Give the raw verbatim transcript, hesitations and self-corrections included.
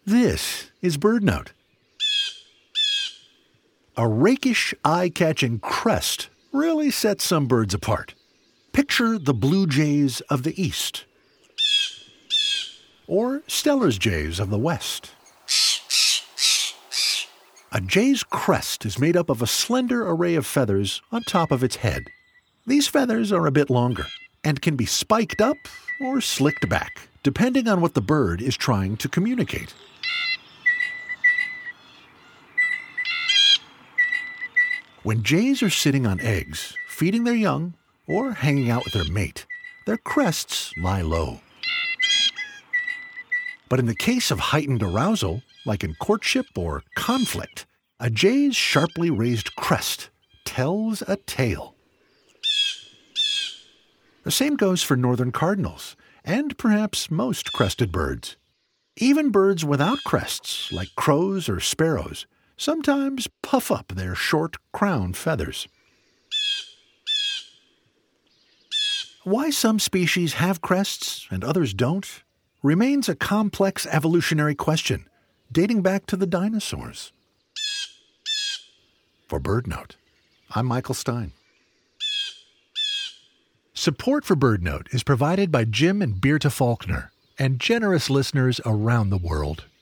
This is BirdNote. A rakish, eye-catching crest really sets some birds apart. Picture the blue jays of the east, or Steller's jays of the west. A jay's crest is made up of a slender array of feathers on top of its head. These feathers are a bit longer and can be spiked up or slicked back, depending on what the bird is trying to communicate. When jays are sitting on eggs, feeding their young, or hanging out with their mate, their crests lie low. But in the case of heightened arousal, like in courtship or conflict, a jay's sharply raised crest tells a tale. The same goes for northern cardinals, and perhaps most crested birds. Even birds without crests, like crows or sparrows, sometimes puff up their short crown feathers. Why some species have crests and others don't remains a complex evolutionary question dating back to the dinosaurs. For BirdNote, I'm Michael Stein. Support for BirdNote is provided by Jim and Beerta Faulkner and generous listeners around the world.